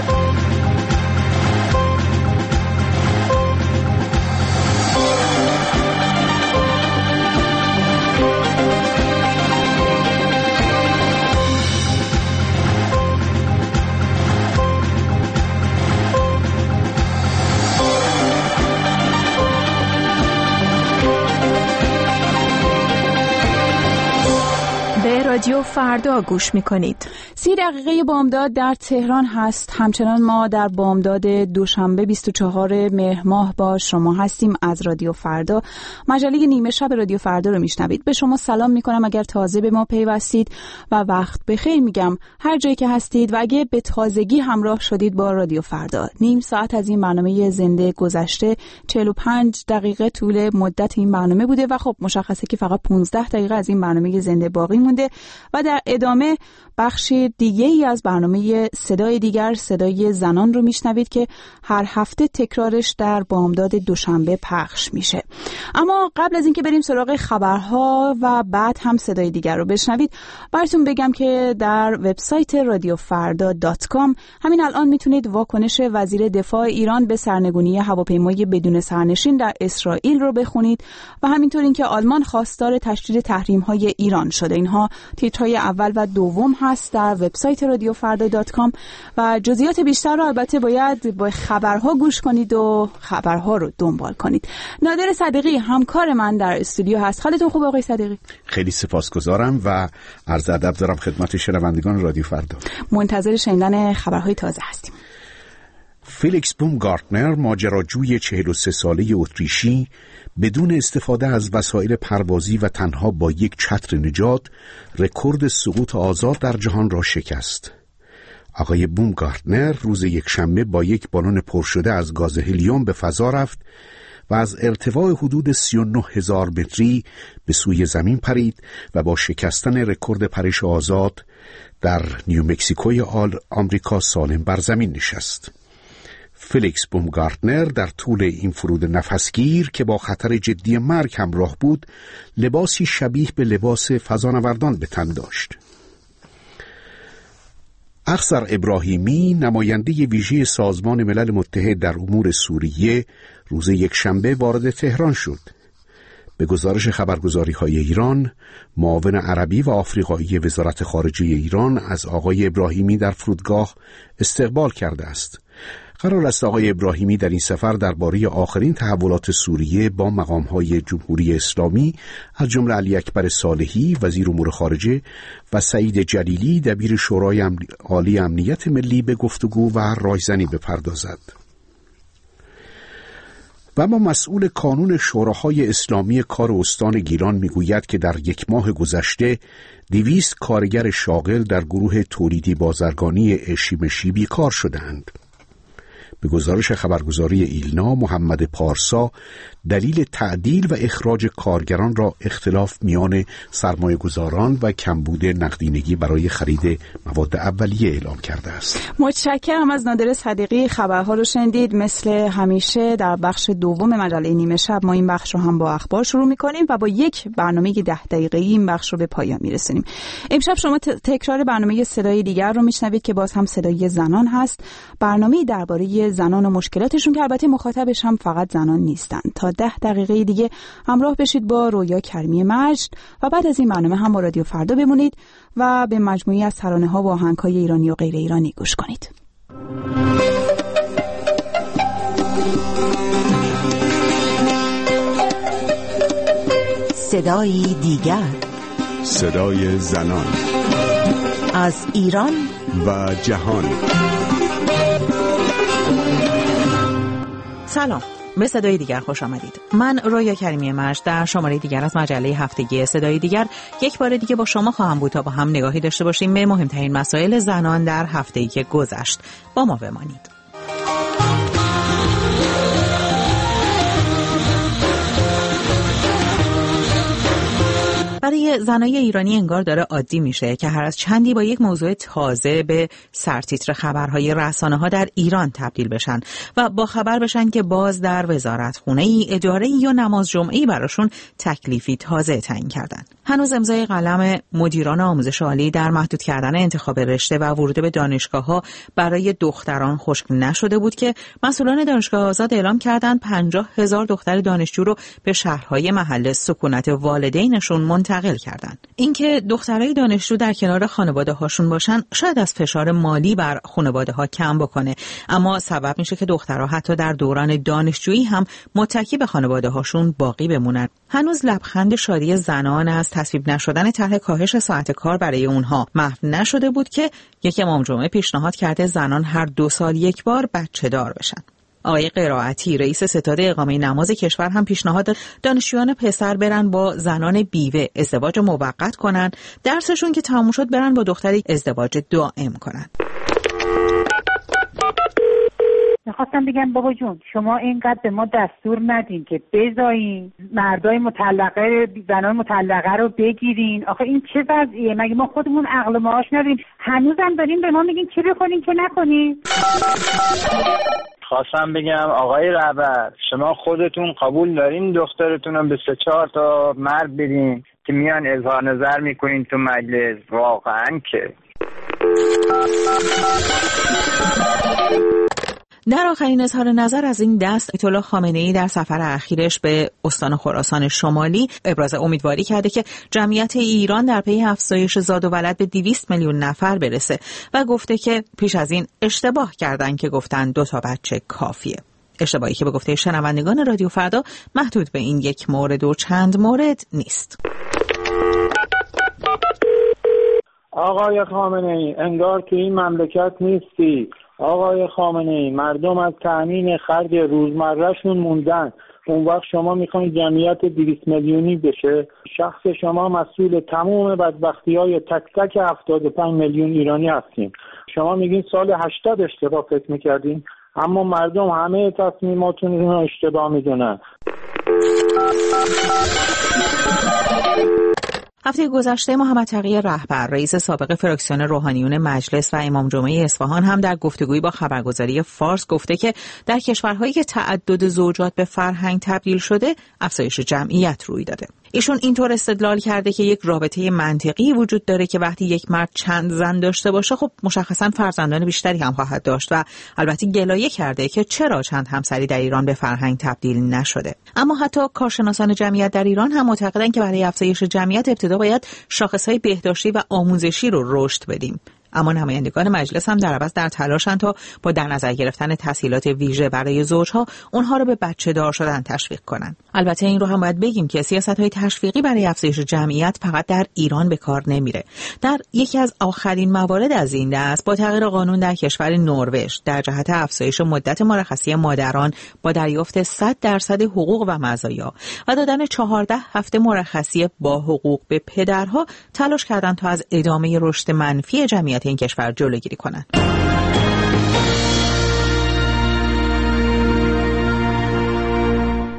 رادیو فردا گوش میکنید. سی دقیقه بامداد در تهران هست. همچنان ما در بامداد دوشنبه بیست و چهارم مهر ماه با شما هستیم. از رادیو فردا، مجله نیمه شب رادیو فردا رو میشنوید. به شما سلام میکنم اگر تازه به ما پیوستید و وقت بخیر میگم هر جایی که هستید و اگه به تازگی همراه شدید با رادیو فردا. نیم ساعت از این برنامه زنده گذشته، چهل و پنج دقیقه طول مدت این برنامه بوده و خب مشخصه که فقط پانزده دقیقه از این برنامه زنده باقی مونده و در ادامه بخش دیگه ای از برنامه صدای دیگر، صدای زنان رو میشنوید که هر هفته تکرارش در بامداد دوشنبه پخش میشه. اما قبل از اینکه بریم سراغ خبرها و بعد هم صدای دیگر رو بشنوید، براتون بگم که در وبسایت رادیو فردا دات کام همین الان میتونید واکنش وزیر دفاع ایران به سرنگونی هواپیمای بدون سرنشین در اسرائیل رو بخونید و همینطور اینکه آلمان خواستار تشدید تحریم‌های ایران شده. اینها تیترهای اول و دوم هست در وبسایت رادیو فردا دات کام و جزئیات بیشتر رو البته باید با خبرها گوش کنید و خبرها رو دنبال کنید. نادر صدیقی همکار من در استودیو هست. حالتون خوب آقای صدیقی؟ خیلی سپاسگزارم و عرض ادب دارم خدمت شنوندگان رادیو فردا. منتظر شنیدن خبرهای تازه هستیم. فیلیکس بومگارتنر، ماجراجوی چهل و سه ساله اتریشی، بدون استفاده از وسایل پروازی و تنها با یک چتر نجات رکورد سقوط آزاد در جهان را شکست. آقای بومگارتنر روز یکشنبه با یک بالون پر شده از گاز هلیوم به فضا رفت و از ارتفاع حدود سی و نه هزار متری به سوی زمین پرید و با شکستن رکورد پرش آزاد در نیومکسیکوی آمریکا سالم بر زمین نشست. فیلیکس بومگارتنر در طول این فرود نفسگیر که با خطر جدی مرگ همراه بود، لباسی شبیه به لباس فضانوردان به تن داشت. اخسر ابراهیمی، نماینده ویژه سازمان ملل متحد در امور سوریه، روز یکشنبه وارد تهران شد. به گزارش خبرگزاری‌های ایران، معاون عربی و آفریقایی وزارت خارجه ایران از آقای ابراهیمی در فرودگاه استقبال کرده است. قرار است آقای ابراهیمی در این سفر درباره آخرین تحولات سوریه با مقام‌های جمهوری اسلامی از جمله علی اکبر صالحی وزیر امور خارجه و سعید جلیلی دبیر شورای عالی امنیت ملی به گفتگو و رایزنی بپردازد. و اما مسئول کانون شوراهای اسلامی کار استان گیلان میگوید که در یک ماه گذشته دویست کارگر شاغل در گروه تولیدی بازرگانی اشیمشی بیکار شدند. به گزارش خبرگزاری ایلنا، محمد پارسا دلیل تعدیل و اخراج کارگران را اختلاف میان سرمایه‌گذاران و کمبود نقدینگی برای خرید مواد اولیه اعلام کرده است. متشکرم از نادر صدیقی. خبرها رو شنیدید. مثل همیشه در بخش دوم مجله نیمه شب ما این بخش رو هم با اخبار شروع می‌کنیم و با یک برنامه ده دقیقه‌ای این بخش رو به پایان می‌رسونیم. امشب شما تکرار برنامه صدای دیگر رو میشنوید که باز هم صدای زنان هست. برنامه درباره زنان و مشکلاتشون که البته مخاطبش هم فقط زنان نیستن. تا ده دقیقه دیگه همراه بشید با رویا کریمی مجد و بعد از این برنامه هم با رادیو فردا بمونید و به مجموعی از ترانه‌ها و آهنگ‌های ایرانی و غیر ایرانی گوش کنید. صدای دیگر، صدای زنان از ایران و جهان. سلام، به صدای دیگر خوش آمدید. من رویا کریمی مجد در شماره دیگر از مجله هفتگی صدای دیگر یک بار دیگه با شما خواهم بود تا با هم نگاهی داشته باشیم به مهمترین مسائل زنان در هفته‌ای که گذشت. با ما بمانید. برای زنای ایرانی انگار داره عادی میشه که هر از چندی با یک موضوع تازه به سرتیتر خبرهای رسانه‌ها در ایران تبدیل بشن و با خبر بشن که باز در وزارتخونه‌ای، اداره‌ای یا نماز جمعه‌ای براشون تکلیفی تازه تعیین کردن. هنوز امضای قلم مدیران آموزش عالی در محدود کردن انتخاب رشته و ورود به دانشگاه‌ها برای دختران خشک نشده بود که مسئولان دانشگاه آزاد اعلام کردند پنجاه هزار دختر دانشجو رو به شهرهای محل سکونت والدینشون منتقل کردند. اینکه دخترای دانشجو در کنار خانواده‌هاشون باشن شاید از فشار مالی بر خانواده‌ها کم بکنه، اما سبب میشه که دخترها حتی در دوران دانشجویی هم متکی به خانواده‌هاشون باقی بمونن. هنوز لبخند شادی زنان از تصویب نشدن طرح کاهش ساعت کار برای اونها محو نشده بود که یک امام جمعه پیشنهاد کرده زنان هر دو سال یک بار بچه دار بشن. آقای قرائتی رئیس ستاد اقامه نماز کشور هم پیشنهاد داد دانشجویان پسر برن با زنان بیوه ازدواج موقت کنن، درسشون که تموم شد برن با دختری ازدواج دائم کنن. میخواستم بگم بابا جون شما اینقدر به ما دستور ندین که بزایین مردای مطلقه زنای مطلقه رو بگیرین. آخه این چه وضعیه؟ مگه ما خودمون عقل معاش نداریم؟ هنوزم دارین به ما میگین چه بکنین چه نکنین. خواستم بگم آقای رهبر شما خودتون قبول دارین دخترتون رو به سه چهار تا مرد بدین که میان اظهار نظر میکنین تو مجلس؟ واقعا که در آخرین اظهار نظر از این دست آیت الله خامنه‌ای در سفر اخیرش به استان خراسان شمالی ابراز امیدواری کرده که جمعیت ایران در پی افزایش زاد و ولد به دویست میلیون نفر برسه و گفته که پیش از این اشتباه کردن که گفتن دو تا بچه کافیه. اشتباهی که به گفته شنوندگان رادیو فردا محدود به این یک مورد و چند مورد نیست. آقای خامنه‌ای انگار که این مملکت نیستی. آقای خامنه‌ای مردم از تامین خرج روزمرهشون موندن، اون وقت شما میخواین جمعیت دویست میلیونی بشه؟ شخص شما مسئول تمام بدبختی‌های تک تک هفتاد و پنج میلیون ایرانی هستیم. شما میگین سال هشتاد اشتباه فکر میکردین، اما مردم همه تصمیماتون رو اشتباه میدونن. هفته گذشته محمد تقی رهبر رئیس سابق فراکسیون روحانیون مجلس و امام جمعه اصفهان هم در گفتگویی با خبرگزاری فارس گفته که در کشورهایی که تعدد زوجات به فرهنگ تبدیل شده افزایش جمعیت روی داده. ایشون اینطور استدلال کرده که یک رابطه منطقی وجود داره که وقتی یک مرد چند زن داشته باشه خب مشخصاً فرزندان بیشتری هم خواهد داشت و البته گلایه کرده که چرا چند همسری در ایران به فرهنگ تبدیل نشده. اما حتی کارشناسان جمعیت در ایران هم معتقدند که برای افزایش جمعیت ابتدا باید شاخصهای بهداشتی و آموزشی رو رشد بدیم. اما نمایندگان مجلس هم در عوض در تلاشند تا با در نظر گرفتن تسهیلات ویژه برای زوجها اونها رو به بچه دار شدن تشویق کنن. البته این رو هم باید بگیم که سیاست‌های تشویقی برای افزایش جمعیت فقط در ایران به کار نمیره. در یکی از آخرین موارد از این دست با تغییر قانون در کشور نروژ در جهت افزایش مدت مرخصی مادران با دریافت صد درصد حقوق و مزایا و دادن چهارده هفته مرخصی با حقوق به پدرها تلاش کردند تا از ادامه رشد منفی جمعیت این کشور جلوگیری کنند.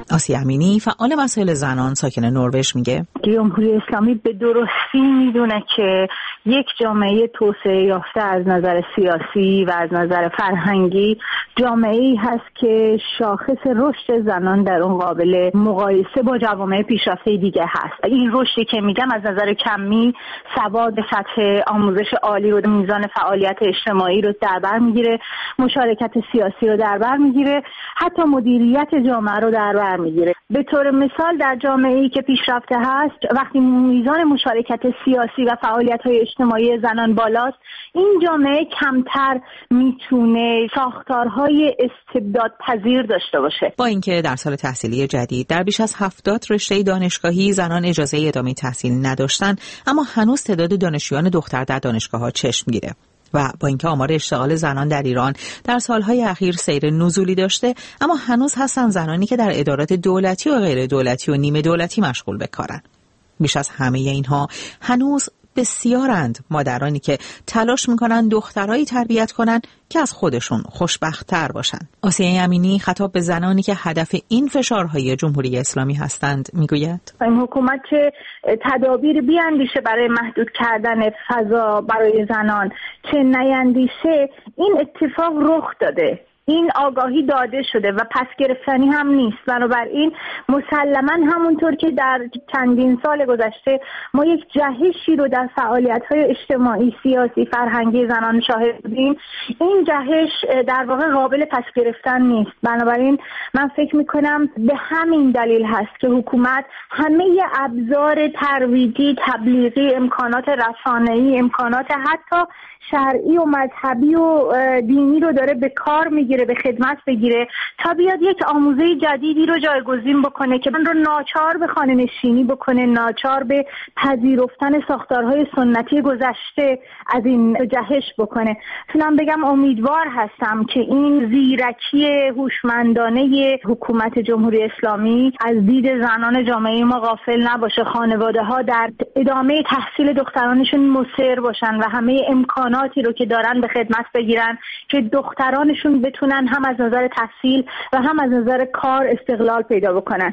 آسیه امینی فعال مسائل زنان ساکن نروژ میگه جمهوری اسلامی به درستی میدونه که یک جامعه توسعه یافته از نظر سیاسی و از نظر فرهنگی جامعه‌ای هست که شاخص رشد زنان در اون قابل مقایسه با جوامع پیشرفته دیگه هست. این رشدی که میگم از نظر کمی سواد، سطح آموزش عالی و میزان فعالیت اجتماعی رو در بر میگیره، مشارکت سیاسی رو در بر میگیره، حتی مدیریت جامعه رو در بر میگیره. به طور مثال در جامعه‌ای که پیشرفته هست وقتی میزان مشارکت سیاسی و فعالیت‌های اجتماعی زنان بالاست، این جامعه کمتر میتونه ساختارهای استبداد پذیر داشته باشه. با اینکه در سال تحصیلی جدید در بیش از هفتاد رشته دانشگاهی زنان اجازه ادامه تحصیل نداشتن، اما هنوز تعداد دانشجویان دختر در دانشگاه‌ها چشم می‌گیره. و با اینکه آمار اشتغال زنان در ایران در سالهای اخیر سیر نزولی داشته، اما هنوز هستن زنانی که در ادارات دولتی و غیر دولتی و نیمه دولتی مشغول به کارن. بیش از همه اینها هنوز بسیارند مادرانی که تلاش میکنن دخترایی تربیت کنن که از خودشون خوشبخت‌تر باشن. آسیه امینی خطاب به زنانی که هدف این فشارهای جمهوری اسلامی هستند میگوید این حکومت که تدابیر بیاندیشه برای محدود کردن فضا برای زنان، چه نیندیشه، این اتفاق رخ داده. این آگاهی داده شده و پس گرفتنی هم نیست. بنابراین مسلماً همونطور که در چندین سال گذشته ما یک جهشی رو در فعالیت‌های اجتماعی، سیاسی، فرهنگی زنان شاهد بودیم، این جهش در واقع قابل پس گرفتن نیست. بنابراین من فکر می‌کنم به همین دلیل هست که حکومت همه ابزار ترویجی، تبلیغی، امکانات رسانه‌ای، امکانات حتی شرعی و مذهبی و دینی رو داره به کار میگیره، به خدمت بگیره تا بیاد یک آموزه جدیدی رو جایگزین بکنه که من رو ناچار به خانه نشینی بکنه، ناچار به پذیرفتن ساختارهای سنتی گذشته از این جهش بکنه. میتونم بگم امیدوار هستم که این زیرکی هوشمندانه حکومت جمهوری اسلامی از دید زنان جامعه ما غافل نباشه، خانواده ها در ادامه تحصیل دخترانشون مصر باشن و همه امکانات رو که دارن به خدمت بگیرن که دخترانشون بتونن هم از نظر تحصیل و هم از نظر کار استقلال پیدا بکنن.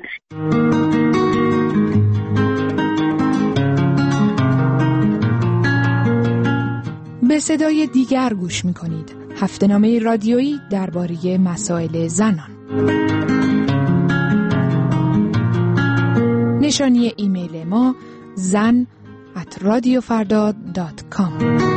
به صدای دیگر گوش می‌کنید. هفته‌نامه رادیویی درباره مسائل زنان. نشانی ایمیل ما زن ات رادیو فردا دات کام.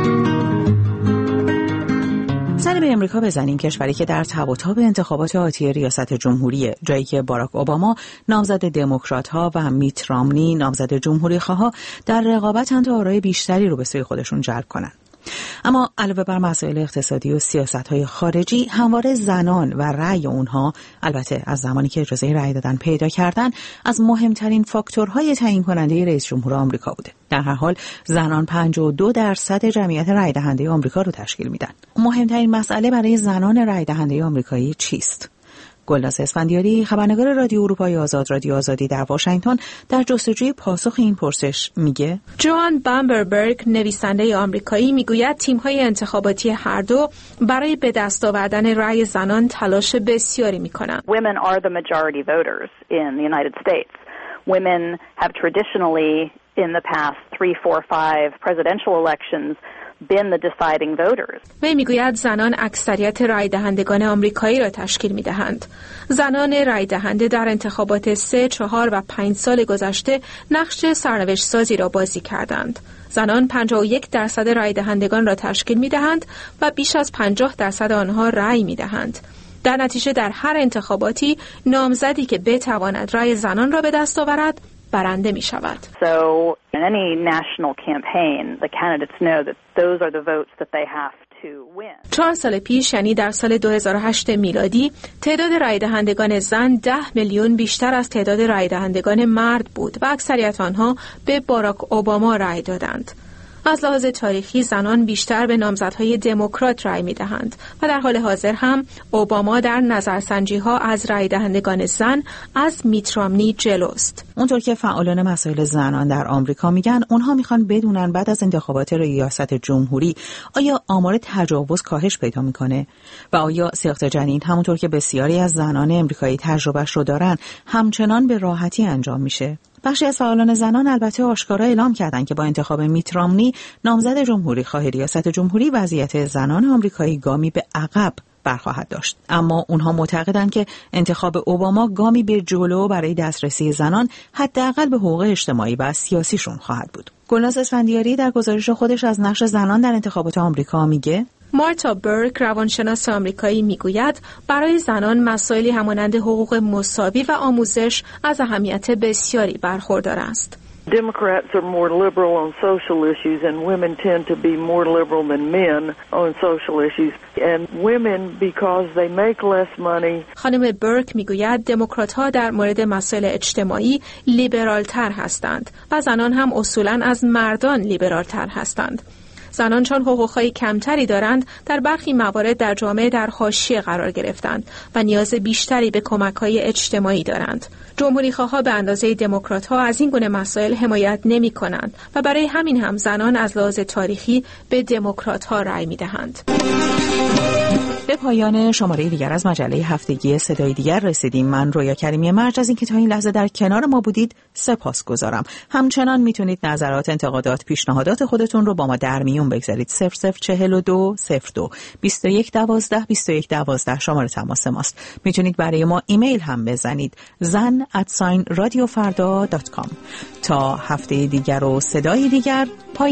سر به امریکا بزنیم، کشوری که در تب و تاب انتخابات آتی ریاست جمهوری، جایی که باراک اوباما نامزد دموکرات‌ها و میت رامنی نامزد جمهوری‌خواها در رقابتند تا آرای بیشتری رو به سوی خودشون جلب کنند. اما علاوه بر مسائل اقتصادی و سیاست‌های خارجی، همواره زنان و رأی اونها، البته از زمانی که اجازه رأی دادن پیدا کردن، از مهمترین فاکتورهای تعیین کننده رئیس جمهور آمریکا بوده. در هر حال زنان پنجاه و دو درصد جمعیت رأی دهنده آمریکا رو تشکیل میدن. مهمترین مسئله برای زنان رأی دهنده آمریکایی چیست؟ گلناز اسفندیاری، خبرنگار رادیو اروپای آزاد رادیو آزادی در واشنگتن، در جستجوی پاسخ این پرسش میگه جوان بامبربرگ، نویسنده آمریکایی، میگوید تیم‌های انتخاباتی هر دو برای به دست آوردن رأی زنان تلاش بسیاری میکنند. Women are the majority voters in the United States. Women have traditionally in the past three, four, five presidential elections been the deciding voters. وی میگوید زنان اکثریت رای دهندگان آمریکایی را تشکیل میدهند. زنان رای دهنده در انتخابات سه، چهار و پنج سال گذشته نقش سرنوشت سازی را بازی کردند. زنان پنجاه و یک درصد رای دهندگان را تشکیل میدهند و بیش از پنجاه درصد آنها رای میدهند. در نتیجه در هر انتخاباتی نامزدی که بتواند رای زنان را به دست آورد برنده می شود. So in any national campaign, the candidates know that those are the votes that they have to win. چهار سال پیش، یعنی در سال دو هزار و هشت میلادی، تعداد رای دهندگان زن ده میلیون بیشتر از تعداد رای دهندگان مرد بود و اکثریت آنها به باراک اوباما رای دادند. از لحاظ تاریخی زنان بیشتر به نامزدهای دموکرات رأی می‌دهند و در حال حاضر هم اوباما در نظرسنجی‌ها از رأی دهندگان زن از میت رامنی جلوست. اونطور که فعالان مسائل زنان در آمریکا میگن اونها میخوان بدونن بعد از انتخابات ریاست جمهوری آیا آمار تجاوز کاهش پیدا میکنه و آیا ساخت جنین همونطور که بسیاری از زنان امریکایی تجربهش رو دارن همچنان به راحتی انجام میشه. بخشی از فعالان زنان البته آشکارا اعلام کردند که با انتخاب میت رامنی نامزد جمهوری خواه ریاست جمهوری وضعیت زنان آمریکایی گامی به عقب برخواهد داشت، اما اونها معتقدند که انتخاب اوباما گامی به جلو برای دسترسی زنان حداقل به حقوق اجتماعی و سیاسیشون خواهد بود. گلناز اسفندیاری در گزارش خودش از نقش زنان در انتخابات آمریکا میگه مارتا برک روانشناس آمریکایی میگوید برای زنان مسائلی همانند حقوق مساوی و آموزش از اهمیت بسیاری برخوردار است. Democrats are more liberal on social issues and women tend to be more liberal than men on social issues and women because they make less money. خانم برک میگوید دموکرات‌ها در مورد مسائل اجتماعی لیبرال‌تر هستند و زنان هم اصولاً از مردان لیبرال‌تر هستند. زنان چون حقوق‌های کمتری دارند در برخی موارد در جامعه در حاشیه قرار گرفتند و نیاز بیشتری به کمک‌های اجتماعی دارند. جمهوری‌خواها به اندازه دموکرات‌ها از این گونه مسائل حمایت نمی‌کنند و برای همین هم زنان از لحاظ تاریخی به دموکرات‌ها رأی می‌دهند. به پایان شماره دیگر از مجله هفتگی صدای دیگر رسیدیم. من رویا کریمی مرج از اینکه تا این لحظه در کنار ما بودید سپاسگزارم. همچنان میتونید نظرات، انتقادات، پیشنهادات خودتون رو با ما در میون بگذارید. صفر صفر چهل دو صفر دو بیست و یک دوازده بیست و یک دوازده شماره تماس ماست. میتونید برای ما ایمیل هم بزنید زن ات رادیو فردا دات کام. تا هفته دیگر و صدای دیگر.